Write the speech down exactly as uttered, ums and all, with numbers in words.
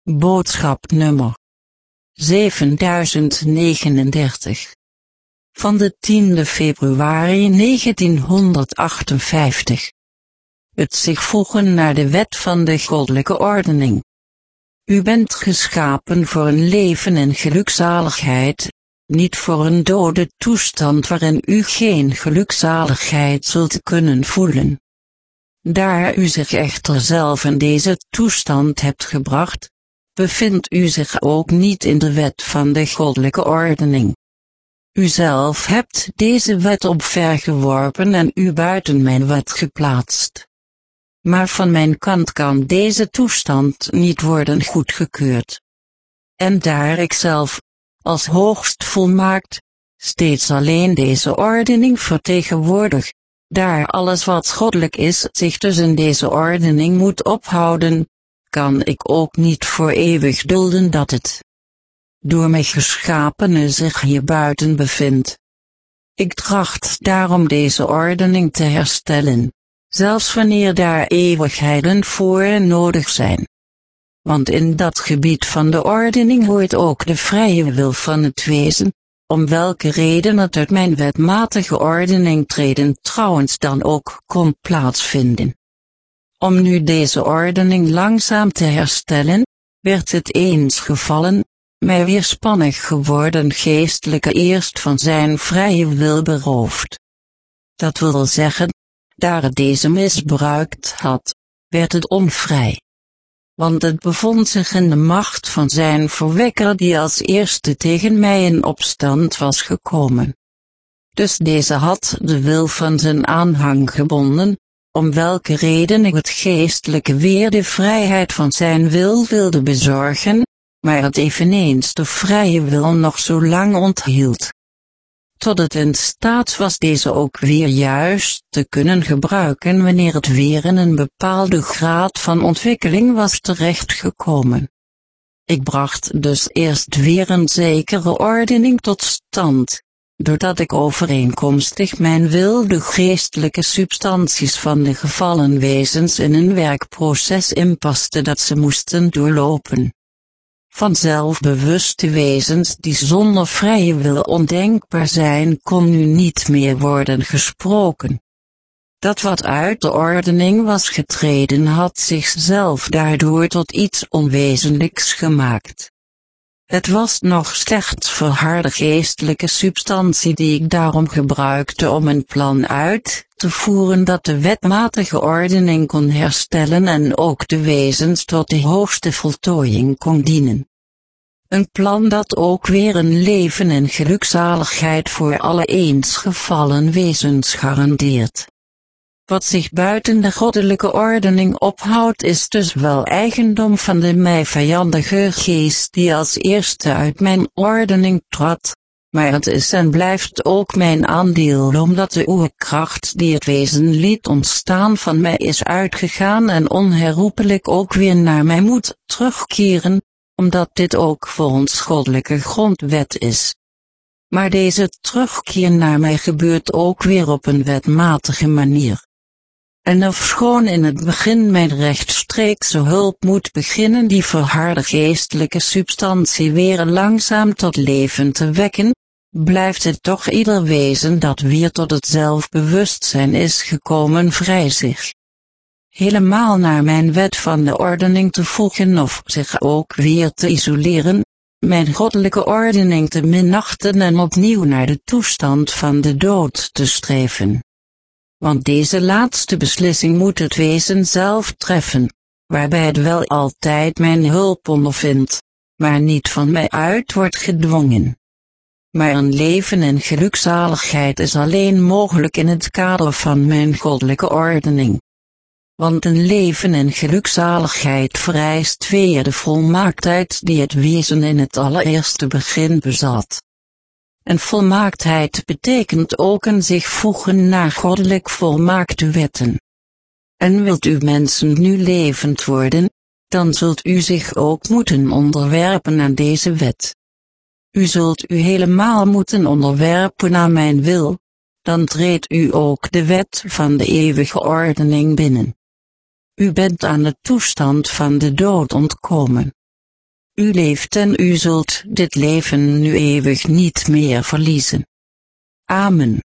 Boodschap nummer zevenduizend negenendertig. Van de tiende februari negentienhonderdachtenvijftig. Het zich voegen naar de wet van de goddelijke ordening. U bent geschapen voor een leven in gelukzaligheid, niet voor een dode toestand waarin u geen gelukzaligheid zult kunnen voelen. Daar u zich echter zelf in deze toestand hebt gebracht, bevindt u zich ook niet in de wet van de goddelijke ordening. U zelf hebt deze wet omvergeworpen en u buiten mijn wet geplaatst. Maar van mijn kant kan deze toestand niet worden goedgekeurd. En daar ik zelf, als hoogst volmaakt, steeds alleen deze ordening vertegenwoordig, daar alles wat goddelijk is zich dus in deze ordening moet ophouden, kan ik ook niet voor eeuwig dulden dat het door mij geschapene zich hier buiten bevindt. Ik tracht daarom deze ordening te herstellen, zelfs wanneer daar eeuwigheden voor nodig zijn. Want in dat gebied van de ordening hoort ook de vrije wil van het wezen, om welke reden het uit mijn wetmatige ordening treden trouwens dan ook kon plaatsvinden. Om nu deze ordening langzaam te herstellen, werd het eens gevallen, mij weerspannig geworden geestelijke eerst van zijn vrije wil beroofd. Dat wil zeggen, daar het deze misbruikt had, werd het onvrij. Want het bevond zich in de macht van zijn verwekker die als eerste tegen mij in opstand was gekomen. Dus deze had de wil van zijn aanhang gebonden, om welke reden ik het geestelijke weer de vrijheid van zijn wil wilde bezorgen, maar het eveneens de vrije wil nog zo lang onthield, tot het in staat was deze ook weer juist te kunnen gebruiken wanneer het weer in een bepaalde graad van ontwikkeling was terechtgekomen. Ik bracht dus eerst weer een zekere ordening tot stand, doordat ik overeenkomstig mijn wil de geestelijke substanties van de gevallen wezens in een werkproces inpaste dat ze moesten doorlopen. Van zelfbewuste wezens die zonder vrije wil ondenkbaar zijn, kon nu niet meer worden gesproken. Dat wat uit de ordening was getreden had zichzelf daardoor tot iets onwezenlijks gemaakt. Het was nog slechts verharde geestelijke substantie die ik daarom gebruikte om een plan uit te voeren dat de wetmatige ordening kon herstellen en ook de wezens tot de hoogste voltooiing kon dienen. Een plan dat ook weer een leven in gelukzaligheid voor alle eens gevallen wezens garandeert. Wat zich buiten de goddelijke ordening ophoudt is dus wel eigendom van de mij vijandige geest die als eerste uit mijn ordening trad, maar het is en blijft ook mijn aandeel omdat de oerkracht die het wezen liet ontstaan van mij is uitgegaan en onherroepelijk ook weer naar mij moet terugkeren, omdat dit ook volgens goddelijke grondwet is. Maar deze terugkeer naar mij gebeurt ook weer op een wetmatige manier. En ofschoon in het begin mijn rechtstreekse hulp moet beginnen die verharde geestelijke substantie weer langzaam tot leven te wekken, blijft het toch ieder wezen dat weer tot het zelfbewustzijn is gekomen vrij zich helemaal naar mijn wet van de ordening te voegen of zich ook weer te isoleren, mijn goddelijke ordening te minachten en opnieuw naar de toestand van de dood te streven. Want deze laatste beslissing moet het wezen zelf treffen, waarbij het wel altijd mijn hulp ondervindt, maar niet van mij uit wordt gedwongen. Maar een leven in gelukzaligheid is alleen mogelijk in het kader van mijn goddelijke ordening. Want een leven in gelukzaligheid vereist weer de volmaaktheid die het wezen in het allereerste begin bezat. En volmaaktheid betekent ook een zich voegen naar goddelijk volmaakte wetten. En wilt u mensen nu levend worden, dan zult u zich ook moeten onderwerpen aan deze wet. U zult u helemaal moeten onderwerpen aan mijn wil, dan treedt u ook de wet van de eeuwige ordening binnen. U bent aan de toestand van de dood ontkomen. U leeft en u zult dit leven nu eeuwig niet meer verliezen. Amen.